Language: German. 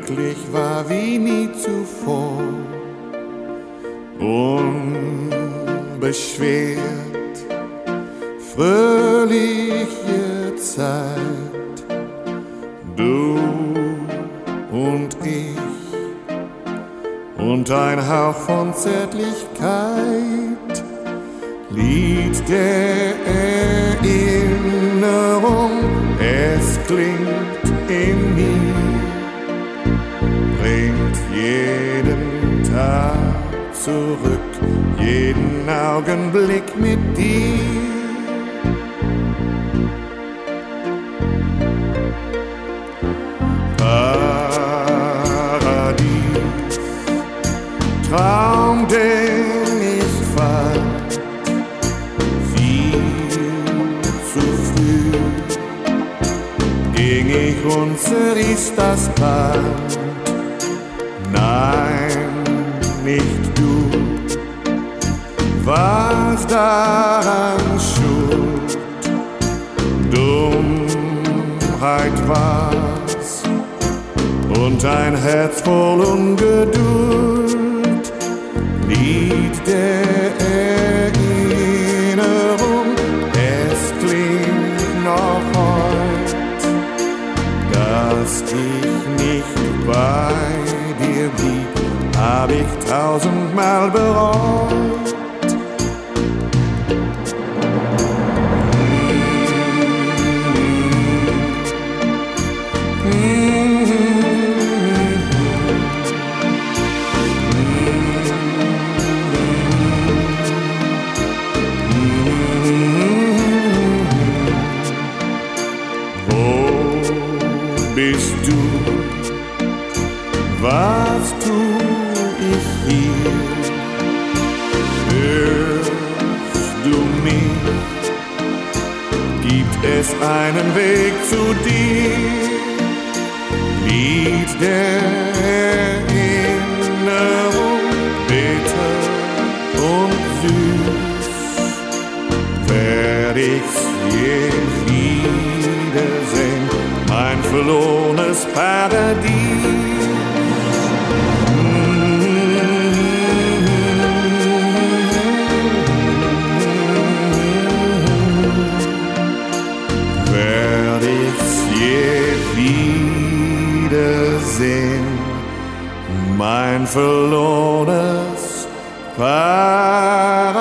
glücklich war wie nie zuvor. Unbeschwert, fröhliche Zeit, du und ich und ein Hauch von Zärtlichkeit, Lied der Erinnerung, es klingt in mir, bringt jeden Tag zurück, jeden Augenblick mit dir. Paradies, Traum, den ich fand, viel zu früh ging ich und zerriss das Band. Nein, nicht du, warst daran schuld, Dummheit war's und ein Herz voll Ungeduld, Lied der Erinnerung, es klingt noch heut, dass ich nicht bei dir blieb, hab ich tausendmal bereut. Bist du, was tu ich hier? Hörst du mich? Gibt es einen Weg zu dir? Lied der Erinnerung, bitter und süß, werd ich's je wiedersehen, mein verlorenes Paradies. Werd ich's je wiedersehen, mein verlorenes Paradies.